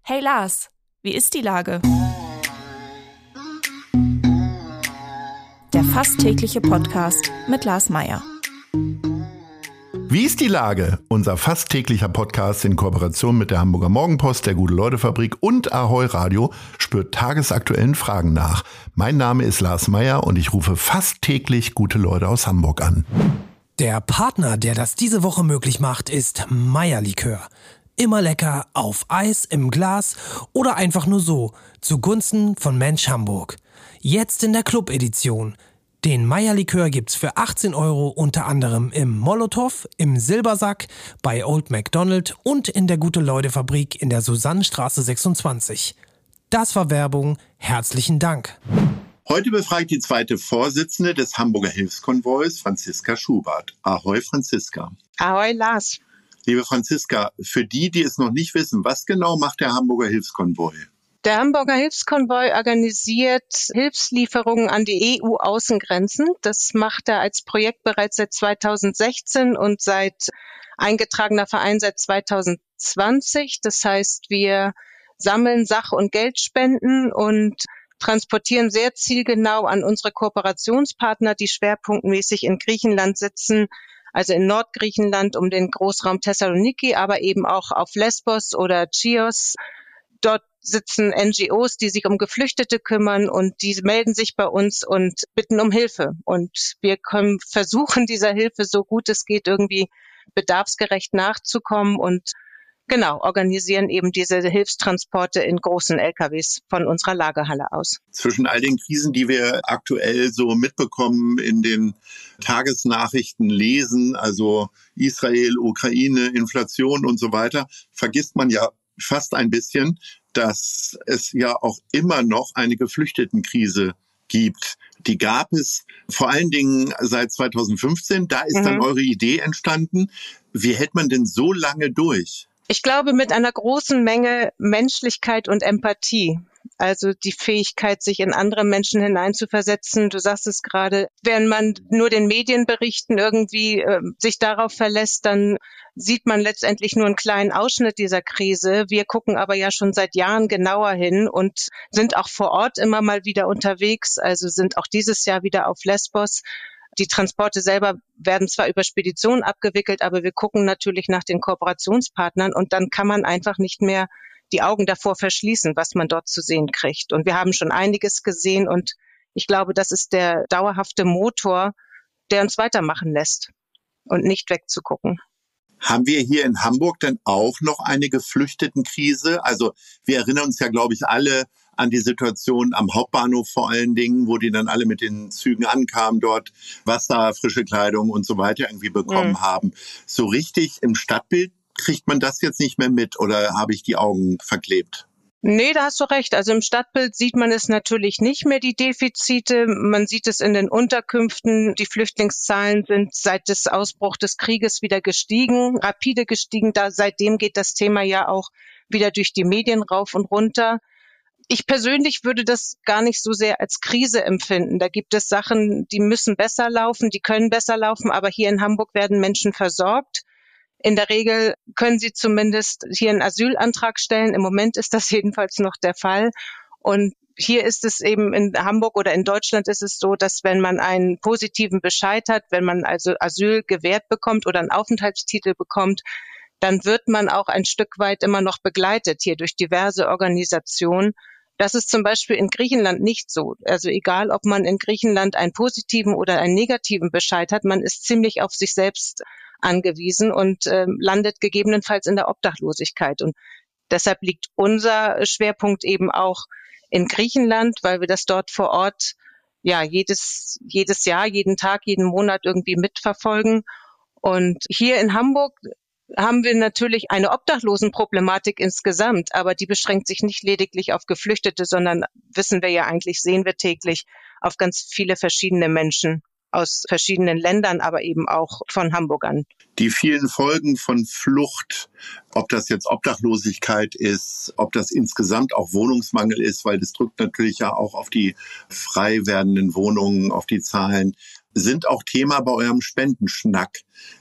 Hey Lars, wie ist die Lage? Der fast tägliche Podcast mit Lars Meyer. Wie ist die Lage? Unser fast täglicher Podcast in Kooperation mit der Hamburger Morgenpost, der Gute-Leute-Fabrik und Ahoi Radio spürt tagesaktuellen Fragen nach. Mein Name ist Lars Meyer und ich rufe fast täglich gute Leute aus Hamburg an. Der Partner, der das diese Woche möglich macht, ist Meyer Likör. Immer lecker, auf Eis, im Glas oder einfach nur so, zugunsten von Mensch Hamburg. Jetzt in der Club-Edition. Den Meyer Likör gibt's für 18 € unter anderem im Molotow, im Silbersack, bei Old MacDonald und in der Gute-Leute-Fabrik in der Susannenstraße 26. Das war Werbung. Herzlichen Dank. Heute befragt die zweite Vorsitzende des Hamburger Hilfskonvois, Franziska Schubert. Ahoi, Franziska. Ahoi, Lars. Liebe Franziska, für die, die es noch nicht wissen, was genau macht der Hamburger Hilfskonvoi? Der Hamburger Hilfskonvoi organisiert Hilfslieferungen an die EU-Außengrenzen. Das macht er als Projekt bereits seit 2016 und eingetragener Verein seit 2020. Das heißt, wir sammeln Sach- und Geldspenden und transportieren sehr zielgenau an unsere Kooperationspartner, die schwerpunktmäßig in Griechenland sitzen, also in Nordgriechenland um den Großraum Thessaloniki, aber eben auch auf Lesbos oder Chios. Dort sitzen NGOs, die sich um Geflüchtete kümmern und die melden sich bei uns und bitten um Hilfe. Und wir können versuchen, dieser Hilfe so gut es geht irgendwie bedarfsgerecht nachzukommen und organisieren eben diese Hilfstransporte in großen LKWs von unserer Lagerhalle aus. Zwischen all den Krisen, die wir aktuell so mitbekommen, in den Tagesnachrichten lesen, also Israel, Ukraine, Inflation und so weiter, vergisst man ja fast ein bisschen, dass es ja auch immer noch eine Geflüchtetenkrise gibt. Die gab es vor allen Dingen seit 2015. Da ist dann eure Idee entstanden. Wie hält man denn so lange durch? Ich glaube, mit einer großen Menge Menschlichkeit und Empathie. Also die Fähigkeit, sich in andere Menschen hineinzuversetzen. Du sagst es gerade, wenn man nur den Medienberichten irgendwie sich darauf verlässt, dann sieht man letztendlich nur einen kleinen Ausschnitt dieser Krise. Wir gucken aber ja schon seit Jahren genauer hin und sind auch vor Ort immer mal wieder unterwegs. Also sind auch dieses Jahr wieder auf Lesbos. Die Transporte selber werden zwar über Speditionen abgewickelt, aber wir gucken natürlich nach den Kooperationspartnern und dann kann man einfach nicht mehr die Augen davor verschließen, was man dort zu sehen kriegt. Und wir haben schon einiges gesehen und ich glaube, das ist der dauerhafte Motor, der uns weitermachen lässt und nicht wegzugucken. Haben wir hier in Hamburg denn auch noch eine Geflüchtetenkrise? Also wir erinnern uns ja, glaube ich, alle an die Situation am Hauptbahnhof vor allen Dingen, wo die dann alle mit den Zügen ankamen, dort Wasser, frische Kleidung und so weiter irgendwie bekommen haben. So richtig im Stadtbild kriegt man das jetzt nicht mehr mit oder habe ich die Augen verklebt? Nee, da hast du recht. Also im Stadtbild sieht man es natürlich nicht mehr, die Defizite. Man sieht es in den Unterkünften. Die Flüchtlingszahlen sind seit des Ausbruchs des Krieges wieder gestiegen, rapide gestiegen. Seitdem geht das Thema ja auch wieder durch die Medien rauf und runter. Ich persönlich würde das gar nicht so sehr als Krise empfinden. Da gibt es Sachen, die müssen besser laufen, die können besser laufen, aber hier in Hamburg werden Menschen versorgt. In der Regel können sie zumindest hier einen Asylantrag stellen. Im Moment ist das jedenfalls noch der Fall. Und hier ist es eben in Hamburg oder in Deutschland ist es so, dass wenn man einen positiven Bescheid hat, wenn man also Asyl gewährt bekommt oder einen Aufenthaltstitel bekommt, dann wird man auch ein Stück weit immer noch begleitet hier durch diverse Organisationen. Das ist zum Beispiel in Griechenland nicht so. Also egal, ob man in Griechenland einen positiven oder einen negativen Bescheid hat, man ist ziemlich auf sich selbst angewiesen und landet gegebenenfalls in der Obdachlosigkeit. Und deshalb liegt unser Schwerpunkt eben auch in Griechenland, weil wir das dort vor Ort ja jedes Jahr, jeden Tag, jeden Monat irgendwie mitverfolgen. Und hier in Hamburg haben wir natürlich eine Obdachlosenproblematik insgesamt, aber die beschränkt sich nicht lediglich auf Geflüchtete, sondern wissen wir ja eigentlich, sehen wir täglich auf ganz viele verschiedene Menschen aus verschiedenen Ländern, aber eben auch von Hamburgern. Die vielen Folgen von Flucht, ob das jetzt Obdachlosigkeit ist, ob das insgesamt auch Wohnungsmangel ist, weil das drückt natürlich ja auch auf die frei werdenden Wohnungen, auf die Zahlen, sind auch Thema bei eurem Spendenschnack.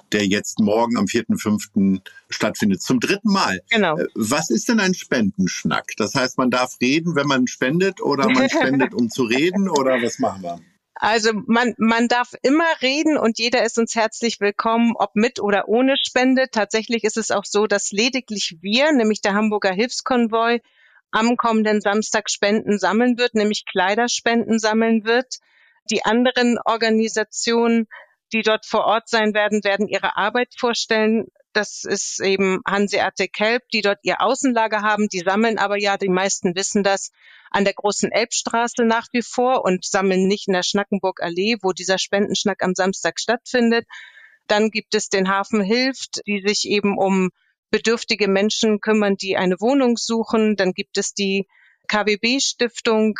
der jetzt morgen am 4.5. stattfindet. Zum 3. Mal. Genau. Was ist denn ein Spendenschnack? Das heißt, man darf reden, wenn man spendet, oder man spendet, um zu reden, oder was machen wir? Also man darf immer reden und jeder ist uns herzlich willkommen, ob mit oder ohne Spende. Tatsächlich ist es auch so, dass lediglich wir, nämlich der Hamburger Hilfskonvoi, am kommenden Samstag Spenden sammeln wird, nämlich Kleiderspenden sammeln wird. Die anderen Organisationen, die dort vor Ort sein werden, werden ihre Arbeit vorstellen. Das ist eben Hanseatic Help, die dort ihr Außenlager haben. Die sammeln aber ja, die meisten wissen das, an der großen Elbstraße nach wie vor und sammeln nicht in der Schnackenburg-Allee, wo dieser Spendenschnack am Samstag stattfindet. Dann gibt es den Hafen Hilft, die sich eben um bedürftige Menschen kümmern, die eine Wohnung suchen. Dann gibt es die KWB-Stiftung,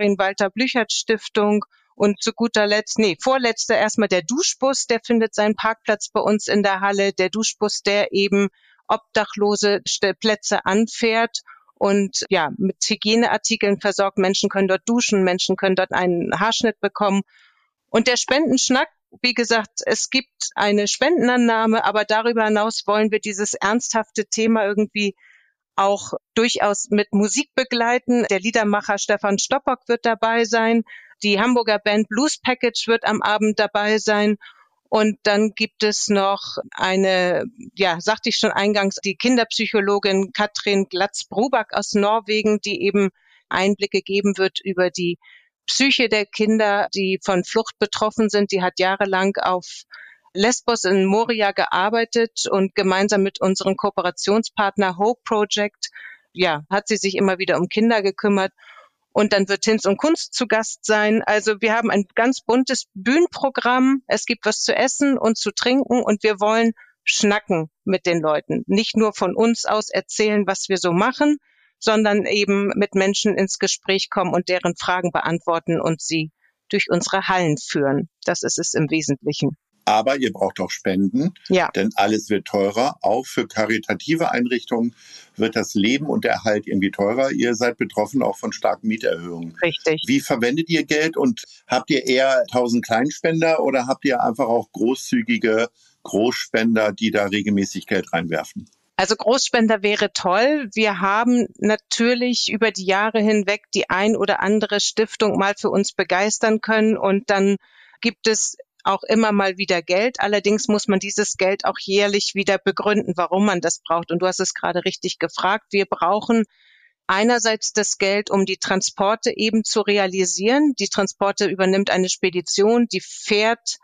Karin-Walter-Blüchert-Stiftung und zu guter Letzt, vorletzter erstmal der Duschbus, der findet seinen Parkplatz bei uns in der Halle. Der Duschbus, der eben obdachlose Plätze anfährt und ja, mit Hygieneartikeln versorgt. Menschen können dort duschen, Menschen können dort einen Haarschnitt bekommen. Und der Spendenschnack, wie gesagt, es gibt eine Spendenannahme, aber darüber hinaus wollen wir dieses ernsthafte Thema irgendwie auch durchaus mit Musik begleiten. Der Liedermacher Stefan Stoppock wird dabei sein. Die Hamburger Band Blues Package wird am Abend dabei sein. Und dann gibt es noch eine, ja, sagte ich schon eingangs, die Kinderpsychologin Katrin Glatz-Bruback aus Norwegen, die eben Einblicke geben wird über die Psyche der Kinder, die von Flucht betroffen sind. Die hat jahrelang auf Lesbos in Moria gearbeitet und gemeinsam mit unserem Kooperationspartner Hope Project, ja, hat sie sich immer wieder um Kinder gekümmert. Und dann wird Hinz und Kunst zu Gast sein. Also wir haben ein ganz buntes Bühnenprogramm. Es gibt was zu essen und zu trinken und wir wollen schnacken mit den Leuten. Nicht nur von uns aus erzählen, was wir so machen, sondern eben mit Menschen ins Gespräch kommen und deren Fragen beantworten und sie durch unsere Hallen führen. Das ist es im Wesentlichen. Aber ihr braucht auch Spenden, ja, denn alles wird teurer. Auch für karitative Einrichtungen wird das Leben und der Erhalt irgendwie teurer. Ihr seid betroffen auch von starken Mieterhöhungen. Richtig. Wie verwendet ihr Geld und habt ihr eher 1000 Kleinspender oder habt ihr einfach auch großzügige Großspender, die da regelmäßig Geld reinwerfen? Also Großspender wäre toll. Wir haben natürlich über die Jahre hinweg die ein oder andere Stiftung mal für uns begeistern können und dann gibt es auch immer mal wieder Geld. Allerdings muss man dieses Geld auch jährlich wieder begründen, warum man das braucht. Und du hast es gerade richtig gefragt. Wir brauchen einerseits das Geld, um die Transporte eben zu realisieren. Die Transporte übernimmt eine Spedition, die fährt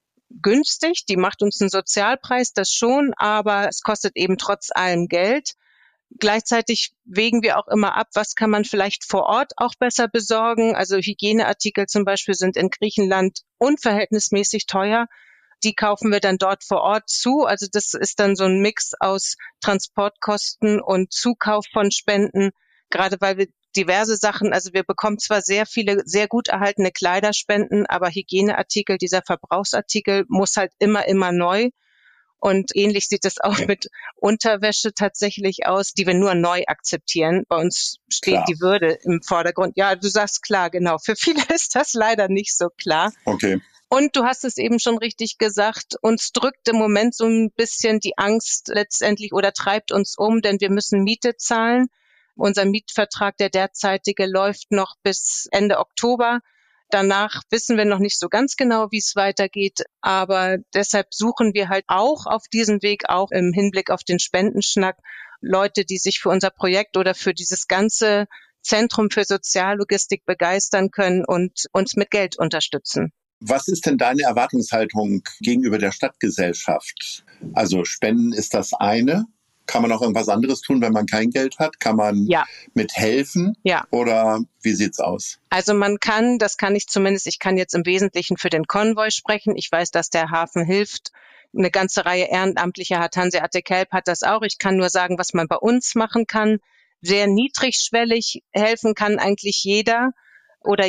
günstig, die macht uns einen Sozialpreis, das schon, aber es kostet eben trotz allem Geld. Gleichzeitig wägen wir auch immer ab, was kann man vielleicht vor Ort auch besser besorgen. Also Hygieneartikel zum Beispiel sind in Griechenland unverhältnismäßig teuer. Die kaufen wir dann dort vor Ort zu. Also das ist dann so ein Mix aus Transportkosten und Zukauf von Spenden, gerade weil wir diverse Sachen, also wir bekommen zwar sehr viele, sehr gut erhaltene Kleiderspenden, aber Hygieneartikel, dieser Verbrauchsartikel muss halt immer neu. Und ähnlich sieht es auch mit Unterwäsche tatsächlich aus, die wir nur neu akzeptieren. Bei uns steht klar die Würde im Vordergrund. Ja, du sagst klar, genau. Für viele ist das leider nicht so klar. Okay. Und du hast es eben schon richtig gesagt, uns drückt im Moment so ein bisschen die Angst letztendlich oder treibt uns um, denn wir müssen Miete zahlen. Unser Mietvertrag, der derzeitige, läuft noch bis Ende Oktober. Danach wissen wir noch nicht so ganz genau, wie es weitergeht, aber deshalb suchen wir halt auch auf diesem Weg, auch im Hinblick auf den Spendenschnack, Leute, die sich für unser Projekt oder für dieses ganze Zentrum für Soziallogistik begeistern können und uns mit Geld unterstützen. Was ist denn deine Erwartungshaltung gegenüber der Stadtgesellschaft? Also Spenden ist das eine. Kann man auch irgendwas anderes tun, wenn man kein Geld hat? Kann man mithelfen? Ja. Oder wie sieht's aus? Also man kann, das kann ich zumindest, ich kann jetzt im Wesentlichen für den Konvoi sprechen. Ich weiß, dass der Hafen Hilft eine ganze Reihe Ehrenamtlicher hat. Hanseatic Help hat das auch. Ich kann nur sagen, was man bei uns machen kann. Sehr niedrigschwellig helfen kann eigentlich jeder oder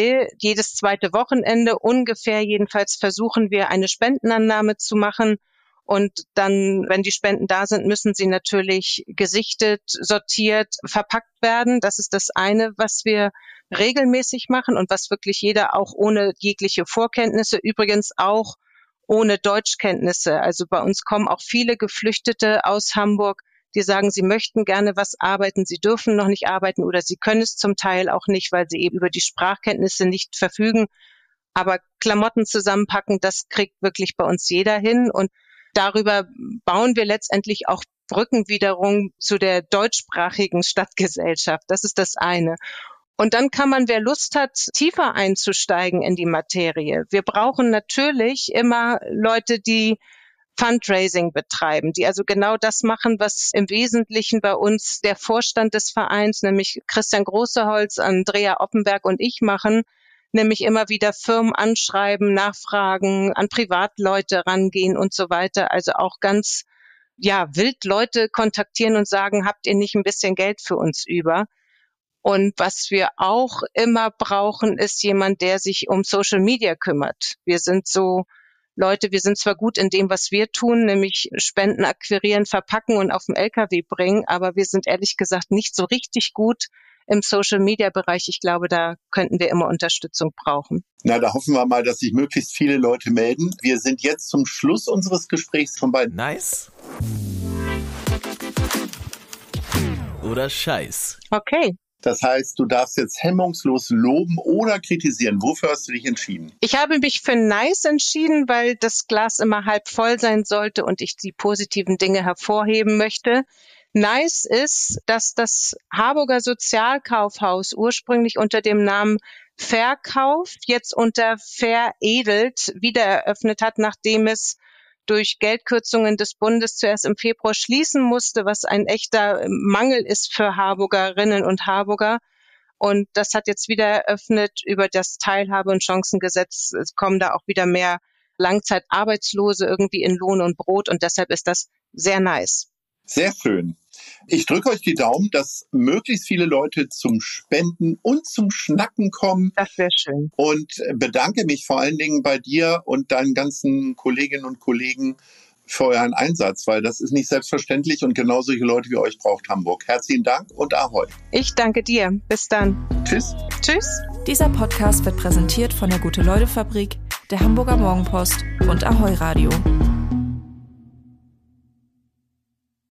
jedes zweite Wochenende ungefähr. Jedenfalls versuchen wir, eine Spendenannahme zu machen. Und dann, wenn die Spenden da sind, müssen sie natürlich gesichtet, sortiert, verpackt werden. Das ist das eine, was wir regelmäßig machen und was wirklich jeder auch ohne jegliche Vorkenntnisse, übrigens auch ohne Deutschkenntnisse. Also bei uns kommen auch viele Geflüchtete aus Hamburg, die sagen, sie möchten gerne was arbeiten, sie dürfen noch nicht arbeiten oder sie können es zum Teil auch nicht, weil sie eben über die Sprachkenntnisse nicht verfügen. Aber Klamotten zusammenpacken, das kriegt wirklich bei uns jeder hin. Und darüber bauen wir letztendlich auch Brücken wiederum zu der deutschsprachigen Stadtgesellschaft. Das ist das eine. Und dann kann man, wer Lust hat, tiefer einzusteigen in die Materie. Wir brauchen natürlich immer Leute, die Fundraising betreiben, die also genau das machen, was im Wesentlichen bei uns der Vorstand des Vereins, nämlich Christian Großeholz, Andrea Oppenberg und ich machen, nämlich immer wieder Firmen anschreiben, nachfragen, an Privatleute rangehen und so weiter. Also auch ganz, wild Leute kontaktieren und sagen, habt ihr nicht ein bisschen Geld für uns über? Und was wir auch immer brauchen, ist jemand, der sich um Social Media kümmert. Wir sind so Leute, wir sind zwar gut in dem, was wir tun, nämlich Spenden akquirieren, verpacken und auf den LKW bringen, aber wir sind ehrlich gesagt nicht so richtig gut im Social-Media-Bereich. Ich glaube, da könnten wir immer Unterstützung brauchen. Na, da hoffen wir mal, dass sich möglichst viele Leute melden. Wir sind jetzt zum Schluss unseres Gesprächs schon bei Nice oder Scheiß. Okay. Das heißt, du darfst jetzt hemmungslos loben oder kritisieren. Wofür hast du dich entschieden? Ich habe mich für nice entschieden, weil das Glas immer halb voll sein sollte und ich die positiven Dinge hervorheben möchte. Nice ist, dass das Harburger Sozialkaufhaus ursprünglich unter dem Namen Verkauf jetzt unter Veredelt wieder eröffnet hat, nachdem es durch Geldkürzungen des Bundes zuerst im Februar schließen musste, was ein echter Mangel ist für Harburgerinnen und Harburger. Und das hat jetzt wieder eröffnet über das Teilhabe- und Chancengesetz. Es kommen da auch wieder mehr Langzeitarbeitslose irgendwie in Lohn und Brot und deshalb ist das sehr nice. Sehr schön. Ich drücke euch die Daumen, dass möglichst viele Leute zum Spenden und zum Schnacken kommen. Das wäre schön. Und bedanke mich vor allen Dingen bei dir und deinen ganzen Kolleginnen und Kollegen für euren Einsatz, weil das ist nicht selbstverständlich und genau solche Leute wie euch braucht Hamburg. Herzlichen Dank und Ahoi. Ich danke dir. Bis dann. Tschüss. Tschüss. Dieser Podcast wird präsentiert von der Gute-Leute-Fabrik, der Hamburger Morgenpost und Ahoi Radio.